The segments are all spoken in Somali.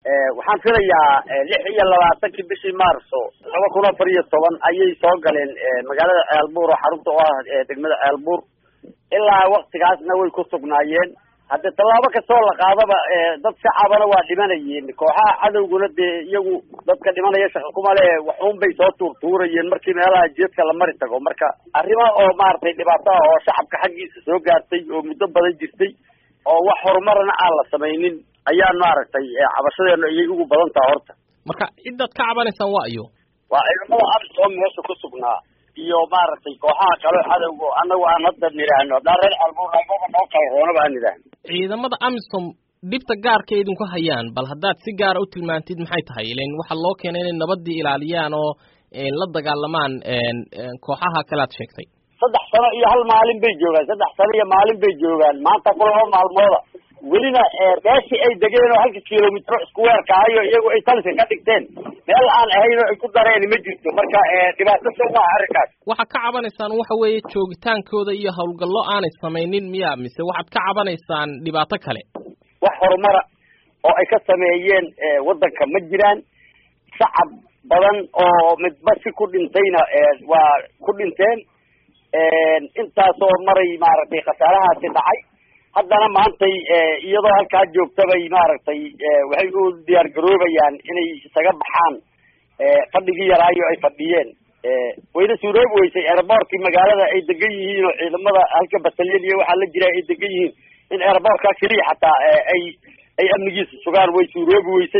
waxaan filayaa 26 bishii Maarso 2014 ayay soo galeen magaalada Ceelbuur oo xarunta u ah degmada Ceelbuur ilaa waqtigaasna way ku sugnaayeen hadda talaabo ka soo la qaadaba dad shacabana waa dhimanayeen kooxaha cadowguna iyagu dadka dhimanaya shaqo kuma leh waxuun bay soo tuurtuurayeen markii meelaha jeedka la mari tago marka arrimo oo maartay dhibaato oo shacabka xaqiisa soo gaartay oo muddo badan jirtay oo wax horumarna aan la sameeynin ayaan maartay cabashadeena iyay ugu badan tahay horta marka ciidad ka cabanaysan waa ciidamada AMISOM meesha ku sugnaa iyo maartay kooxaha kale cadowga anagu aan hadda niraahno daareen albuurayga noo kala roona baan niraahno ciidamada AMISOM dibta gaarka idinku hayaan bal haddaad si gaar ah u tilmaantid maxay tahay ileen waxa loo keenay inay nabadii ilaaliyaan oo la dagaalamaan kooxaha kale aad sheegtay 3 sano iyo hal maalin bay joogaan 3 sano iyo maalin bay joogaan maanta kulaba maalmooda welina beeshii ay degeen oo halka kiiloomitir isku weerkaayo iyagu ay talsi ka dhigteen meel aan ahayn oo ay ku dareen ma jirto marka dhibaato soo ma arkaas waxa ka cabanaysaan waxa weeye joogitaankooda iyo hawlgallo aanay sameeynin miya mise waxaad ka cabanaysaan dhibaato kale wax horumar oo ay ka sameeyeen wadanka ma jiraan shacab badan oo midba si ku dhintayna waa ku dhinteen intaasoo maray maaragtay khasaarahaasi dhacay haddana maantay iyadoo halkaa joogtabay maaragtay waxay u diyaar garoobayaan inay isaga baxaan fadhigii yaraayo ay fadhiyeen wayna suuroobi weysay airportkii magaalada ay degan yihiin oo ciidamada halka batalyan iyo waxaa la jira ay degan yihiin in airportka keliya xataa ay amnigiisa sugaan way suuroobi weysay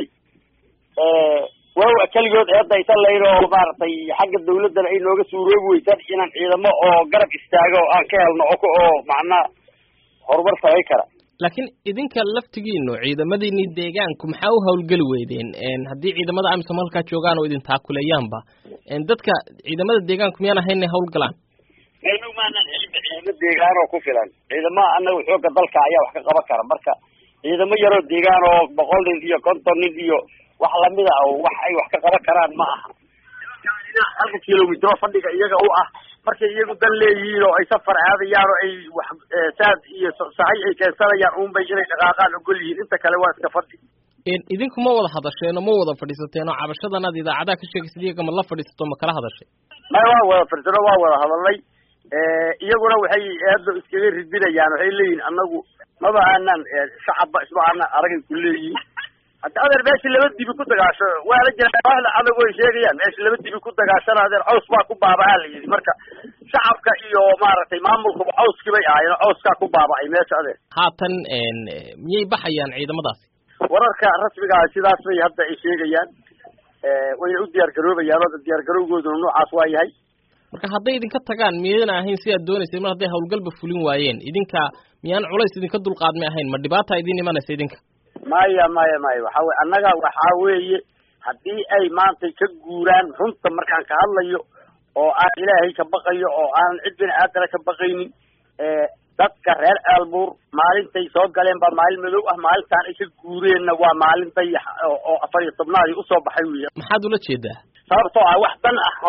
waaw kaligood eedaysan lahayn oo maaragtay xagga dawladana ay nooga suuroobi weysaan inaan ciidamo oo garab istaago oo aan ka helno oo macnaa horumar sameyn kara laakiin idinka laftigiinu ciidamadiini deegaanku maxaa u hawlgeli weydeen haddii ciidamada AMISOM halkaa joogaan oo idin taakuleeyaanba dadka ciidamada deegaanku miyaan ahayn inay hawlgalaan maynu maanan helin ciidamo deegaan oo ku filan ciidamada annaga xooga dalka ayaa wax ka qaban kara marka ciidamo yaroo deegaan oo 100 nin iyo 50 nin iyo wax lamida oo wax ay wax ka qaban karaan ma aha halka kiiloomitir fadhiga iyaga u ah markay iyagu dan leeyihiin oo ay safar aadayaan oo ay wax saad iyo sahay ay keensanayaan uun bay inay dhaqaaqaan ogol yihiin inta kale waa iska fadhi idinku ma wada hadasheen ma wada fadhiisateen oo cabashadanaad idaacadaha ka sheegaysid iyaga ma la fadhiisato ma kala hadashay waa wada fadhiisano waa wada hadalnay iyaguna waxay aada iskaga ridinayaan waxay leeyihiin anagu maba aanan shacabba isma aanan aragay ku leeyihiin hadda adeer meeshii laba dibi ku dagaasho waa la jira waaxda adag way sheegayaan meeshii laba dibi ku dagaashana adeer caws baa ku baabaa la yidhi marka shacabka iyo maaragtay maamulkuba cawskii bay ahaayeen cawskaa ku baaba'ay meesha adeer haatan miyay baxayaan ciidamadaasi wararka rasmiga ah sidaas bay hadda ay sheegayaan wayna u diyaar garoobayaan oo diyaar garowgooduna noocaas waa yahay marka hadday idinka tagaan miyayna ahayn si aad doonaysay mar hadday hawlgalba fulin waayeen idinka miyaan culays idinka dulqaadmay ahayn ma dhibaata idin imanaysa idinka maya waxa weye annaga waxaa weeye haddii ay maanta ka guuraan runta markaan ka hadlayo oo aan ilaahay ka baqayo oo aanan cid bini aadana ka baqaynin dadka reer Ceelbuur maalintay soo galeen baa maalin madow ah maalintaan ay ka guureenna waa maalin dayax oo 14 usoo baxay weeye maxaad ula jeedaa sababtoo ah wax dan ah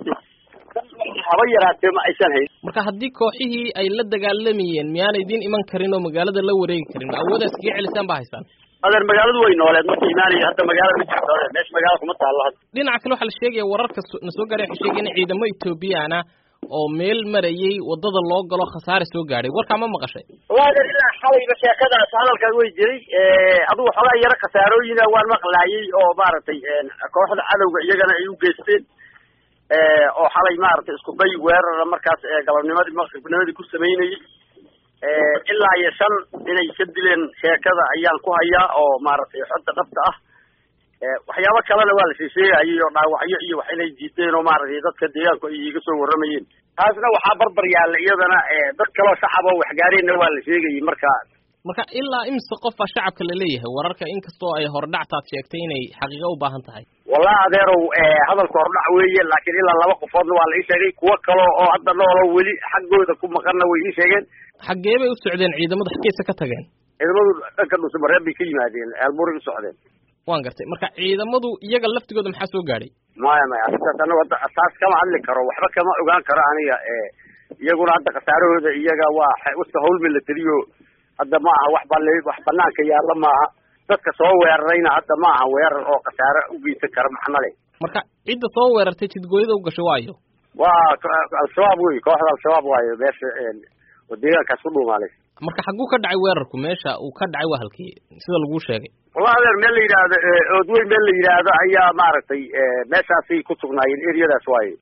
haba yaraatee ma aysan hayn marka haddii kooxihii ay la dagaalamayeen miyaanay idin iman karin oo magaalada la wareegi karin awoodaas kaga celisaan baa haysaan adeer magaaladu way nooleed marka imaanaya hadda magaalada ma jirto meesha magaalada kuma taalo hadda dhinaca kale waxaa la sheegaya wararka na soo gaaray waxay sheegayaan in ciidamo Ethiopian ah oo meel marayay wadada loo galo khasaare soo gaaray warka ma maqashay waaga ilaa xalayba sheekadaas hadalkan way jiray adigu xogaa yara khasaarooyin waan maqlaayay oo maaragtay kooxda cadowga iyagana ay u geysteen oo xalay maaragtay isku day weerar markaas galabnimadii maqribnimadii ku sameynayay ilaa iyo 5 inay ka dileen sheekada ayaan ku hayaa oo maaragtay xodda dhabta ah waxyaabo kalena waa la sheegayay oo dhaawacyo iyo wax inay jiiteen oo maaragtay dadka deegaanku ay iga soo waramayeen taasna waxaa barbar yaalla iyadana dad kale oo shacab oo wax gaareenna waa la sheegayay marka ilaa imsa qof shacabka la leeyahay wararka inkastoo ay hordhactaad sheegtay inay xaqiiqo u baahan tahay wallahi adeerow hadalka hordhac weeye laakiin ilaa 2 qofoodna waa la ii sheegay kuwa kale oo hadda noolo weli xaggooda ku maqanna way ii sheegeen xaggee bay u socdeen ciidamada xageesa ka tageen ciidamadu dhanka Dhuusamareen bay ka yimaadeen Ceelbuur u socdeen waan gartay marka ciidamadu iyaga laftigooda maxaa soo gaaray maya taas kama hadli karo waxba kama ogaan karo aniga iyaguna hadda khasaarahooda iyaga waa iska hawl military hadda ma aha wax banaanka yaalla ma aha dadka soo weerarayna hadda ma aha weerar oo khasaare u geysan kara macno leh marka cidda soo weerartay jidgooyada u gashay waayo waa al-shabaab wey kooxda al-shabaab waayo meesha oo deegaankaas ku dhuumaalay marka xagguu ka dhacay weerarku meesha uu ka dhacay waa halkii sida lagu sheegay wallahi adeer meel la yidhaahdo oodweyn meel la yidhaahdo ayaa maaragtay meeshaasay ku sugnaayeen eriyadaas waaye